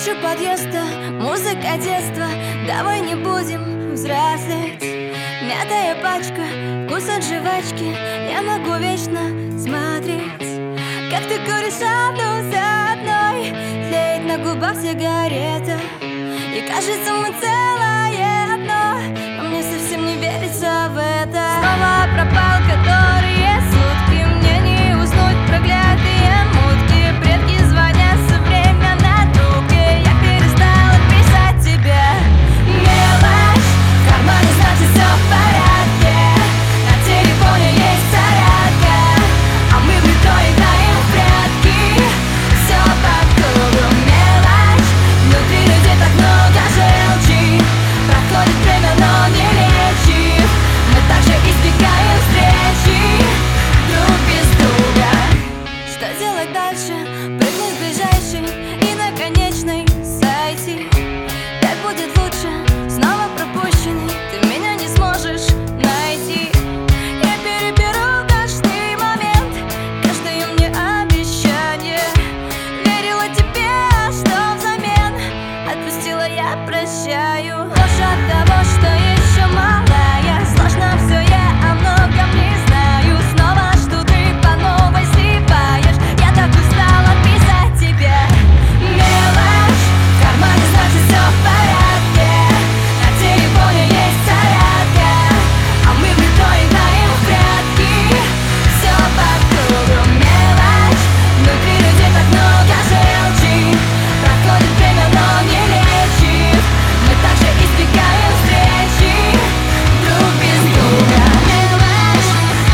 Крышу подъезда, музыка детства. Давай не будем взрослеть. Мятая пачка, вкус от жвачки. Я могу вечно смотреть, как ты куришь одну за одной. Тлеет на губах сигарета, и кажется, мы целое одно. Но мне совсем не верится в это. Снова пропал которые сутки. Мне не уснуть, проклятые мутки. Предки звонят все время на трубке. Я перестала писать тебе. Мелочь, в кармане значит все в порядке. На телефоне есть зарядка, а мы в метро играем в прятки. Все по кругу мелочь. Внутри людей так много желчи. Проходит время, но не лечит. Мы также избегаем встречи друг без друга. Что делать дальше? Прыгнуть в ближайший и на конечной сойти. Так будет лучше, снова пропущенный. Ты меня не сможешь найти. Я переберу каждый момент, каждое мне обещание. Верила тебе, а что взамен? Отпустила, я прощаю. Ложь от того, что еще малая. Сложно все, я о многом не знаю. Снова жду, ты по новой сливаешь. Я так устала писать тебе. Мелочь, в кармане значит все в порядке. На телефоне есть зарядка, а мы в метро играем в прятки. Все по кругу мелочь. Внутри людей так много желчи. Проходит время, но не лечит. Мы также избегаем встречи друг без друга. Мелочь.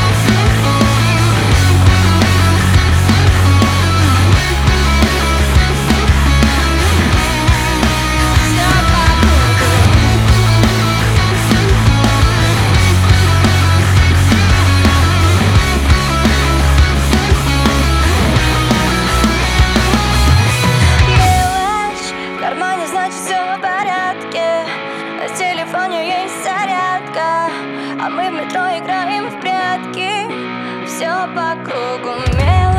Все по кругу. Мелочь, в кармане значит все в порядке. На телефоне есть зарядка, а мы в метро играем в прятки. Все по кругу мелочь.